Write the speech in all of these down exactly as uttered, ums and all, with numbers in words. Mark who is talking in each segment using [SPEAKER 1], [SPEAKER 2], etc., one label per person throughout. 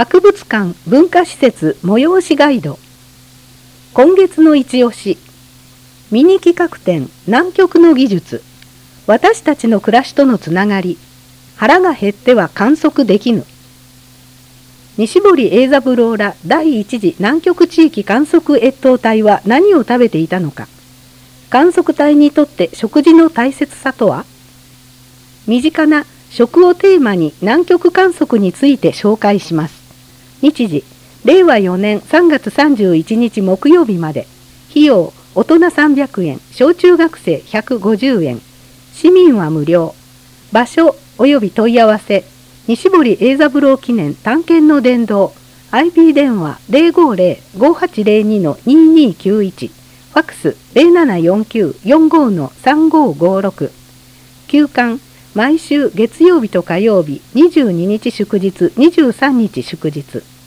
[SPEAKER 1] 博物館文化施設催しガイド。今月の一押し、ミニ企画展南極の技術、私たちの暮らしとのつながり、腹が減っては観測できぬ。西堀英三郎ら第一次南極地域観測越冬隊は何を食べていたのか。観測隊にとって食事の大切さとは。身近な食をテーマに南極観測について紹介します。日時、れいわよねんさんがつさんじゅういちにち木曜日まで。費用、大人さんびゃくえん、小中学生ひゃくごじゅうえん。市民は無料。場所及び問い合わせ、西堀英三郎記念探検の殿堂。アイピー 電話 ゼロごゼロ ごはちゼロに にーにーきゅういち。ファックス ゼロななよんきゅう よんご さんごごろく。休館、毎週月曜日と火曜日、にじゅうににち祝日、にじゅうさんにち祝日。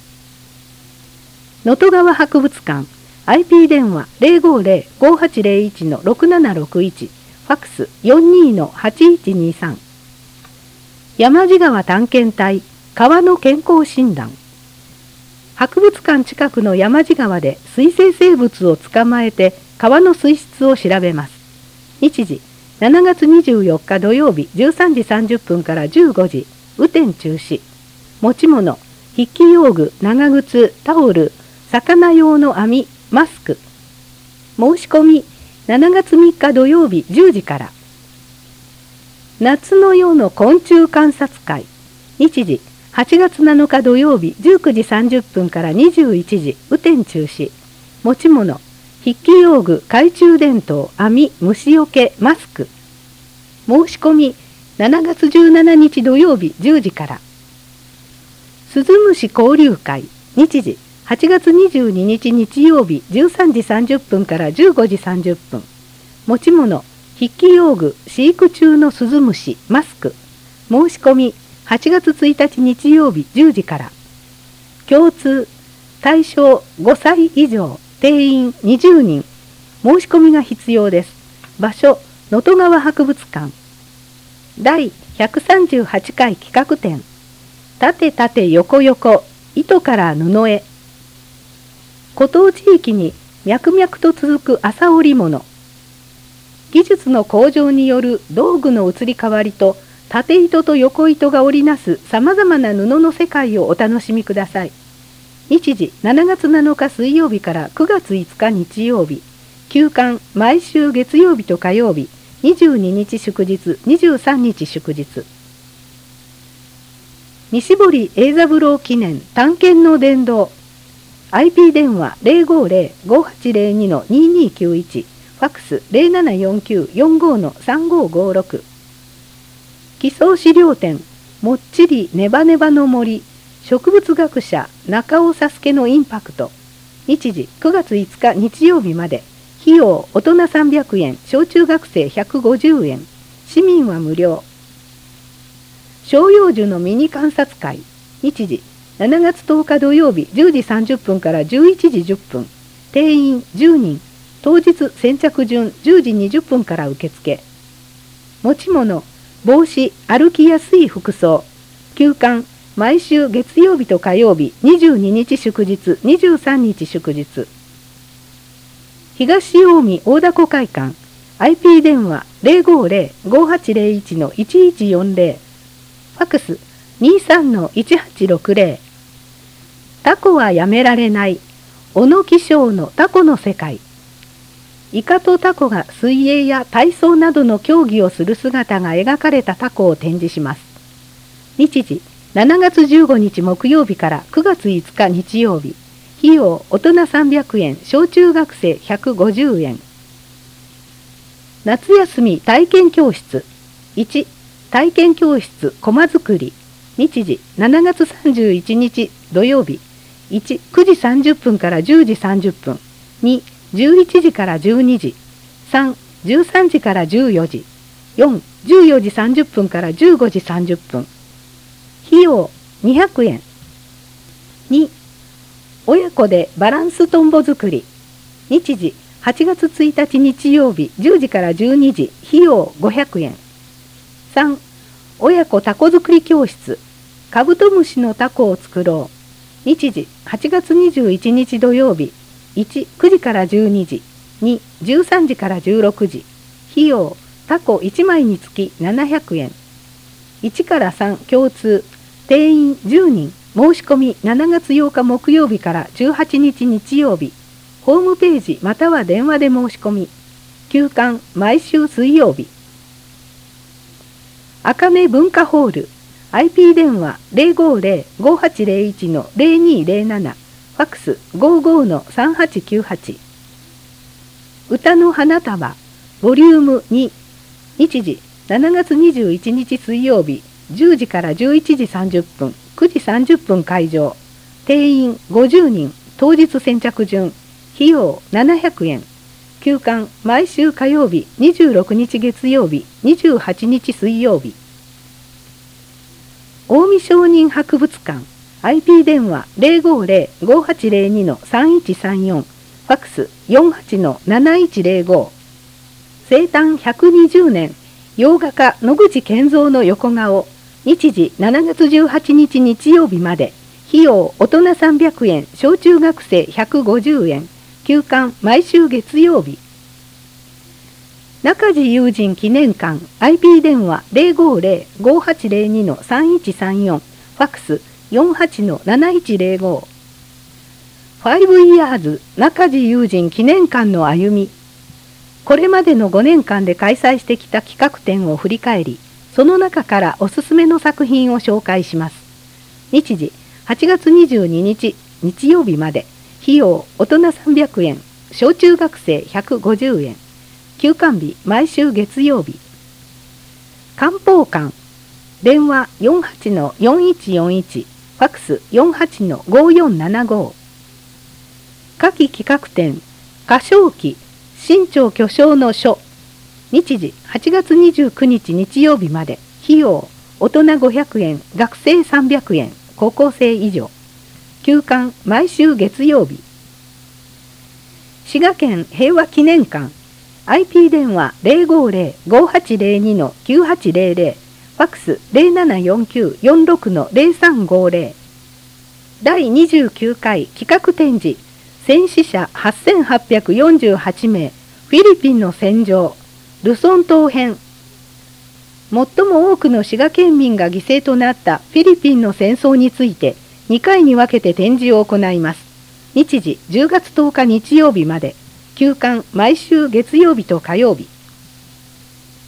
[SPEAKER 1] 能登川博物館、アイピー 電話 ゼロごゼロ ごはちゼロいち ろくななろくいち。ファックス よんにー はちいちにさん。山地川探検隊、川の健康診断。博物館近くの山地川で水生生物を捕まえて川の水質を調べます。日時、しちがつにじゅうよっか土曜日じゅうさんじさんじゅっぷんからじゅうごじ、雨天中止。持ち物、筆記用具、長靴、タオル、魚用の網、マスク。申し込み、しちがつみっか土曜日じゅうじから。夏の夜の昆虫観察会。日時、はちがつなのか土曜日じゅうくじさんじゅっぷんからにじゅういちじ、雨天中止。持ち物、筆記用具、懐中電灯、網、虫よけ、マスク。申し込み、しちがつじゅうしちにち土曜日じゅうじから。スズムシ交流会。日時、はちがつにじゅうににち日曜日じゅうさんじさんじゅっぷんからじゅうごじさんじゅっぷん。持ち物、筆記用具、飼育中のスズムシ、マスク。申し込み、はちがつついたち日曜日じゅうじから。共通、対象ごさい以上、定員にじゅうにん。申し込みが必要です。場所、能登川博物館。だいひゃくさんじゅうはちかい企画展。縦縦横横、糸から布へ。湖東地域に脈々と続く麻織物。技術の向上による道具の移り変わりと縦糸と横糸が織りなすさまざまな布の世界をお楽しみください。日時、しちがつなのか水曜日からくがついつか日曜日。休館、毎週月曜日と火曜日。にじゅうににち祝日、にじゅうさんにち祝日。西堀英三郎記念探検の殿堂。アイピー 電話 ゼロごゼロ ごはちゼロに にーにーきゅういち。ファックス ゼロななよんきゅう よんご さんごごろく。基礎資料展、もっちりネバネバの森、植物学者中尾佐助のインパクト。日時、くがついつか日曜日まで。費用、大人さんびゃくえん、小中学生ひゃくごじゅうえん。市民は無料。照葉樹のミニ観察会。日時、しちがつとおか土曜日じゅうじさんじゅっぷんからじゅういちじじゅっぷん。定員じゅうにん。当日先着順じゅうじにじゅっぷんから受付。持ち物、帽子、歩きやすい服装。休館、毎週月曜日と火曜日、にじゅうににち祝日、にじゅうさんにち祝日。東近江大凧会館。アイピー 電話 ゼロごゼロ ごはちゼロいち いちいちよんゼロ。ファックス にーさん いちはちろくゼロ。タコはやめられない。小野気象のタコの世界。イカとタコが水泳や体操などの競技をする姿が描かれたタコを展示します。日時、しちがつじゅうごにち木曜日からくがついつか日曜日。費用、大人さんびゃくえん、小中学生ひゃくごじゅうえん。夏休み体験教室。いち、体験教室駒作り。日時、しちがつさんじゅういちにち土曜日。いち、くじさんじゅっぷんからじゅうじさんじゅっぷん。に、じゅういちじからじゅうにじ。さん、じゅうさんじからじゅうよじ。よん、じゅうよじさんじゅっぷんからじゅうごじさんじゅっぷん。費用にひゃくえん。に、親子でバランストンボ作り。日時、はちがつついたち日曜日じゅうじからじゅうにじ。費用ごひゃくえん。さん、親子タコ作り教室。カブトムシのタコを作ろう。 日時はちがつにじゅういちにち土曜日。いち、くじからじゅうにじ。に、じゅうさんじからじゅうろくじ。費用、タコいちまいにつきななひゃくえん。いちからさん共通。定員じゅうにん。申し込みしちがつようか木曜日からじゅうはちにち日曜日。ホームページまたは電話で申し込み。休館毎週水曜日。あかね文化ホール。アイピー 電話 ゼロごゼロ ごはちゼロいち のゼロにゼロなな。ファックス ごじゅうごのさんはちきゅうはち。歌の花束ボリュームに。日時しちがつにじゅういちにち水曜日。じゅうじからじゅういちじさんじゅっぷん。くじさんじゅっぷん会場。定員ごじゅうにん。当日先着順。費用ななひゃくえん。休館毎週火曜日、にじゅうろくにち月曜日、にじゅうはちにち水曜日。近江商人博物館。アイピー 電話 ゼロごゼロ ごはちゼロにのさんいちさんよん。ファックス よんはちのなないちゼロご。生誕ひゃくにじゅうねん。洋画家野口健三の横顔。日時しちがつじゅうはちにち日曜日まで。費用大人さんびゃくえん、小中学生ひゃくごじゅうえん。休館毎週月曜日。中地友人記念館。 アイピー 電話 ゼロごゼロ ごはちゼロにのさんいちさんよん。ファックス よんはちのなないちゼロご。ファイブイヤーズ中地友人記念館の歩み。これまでのごねんかんで開催してきた企画展を振り返り、その中からおすすめの作品を紹介します。日時はちがつにじゅうににち日曜日まで。費用大人さんびゃくえん、小中学生ひゃくごじゅうえん。休館日毎週月曜日。漢方館。電話 よんはちのよんいちよんいち。ファックス よんはちのごよんななご。夏季企画展歌唱期新潮巨匠の書。日時はちがつにじゅうくにち日曜日まで。費用大人ごひゃくえん、学生さんびゃくえん、高校生以上。休館毎週月曜日。滋賀県平和記念館。 アイピー 電話 ゼロごゼロ ごはちゼロにのきゅうはちゼロゼロ。ファックス ゼロななよんきゅう よんろくのゼロさんごゼロ。だいにじゅうきゅうかい企画展示。戦死者はっせんはっぴゃくよんじゅうはちめい。フィリピンの戦場。ルソン島編。最も多くの滋賀県民が犠牲となったフィリピンの戦争についてにかいに分けて展示を行います。日時じゅうがつとおか日曜日まで。休館毎週月曜日と火曜日。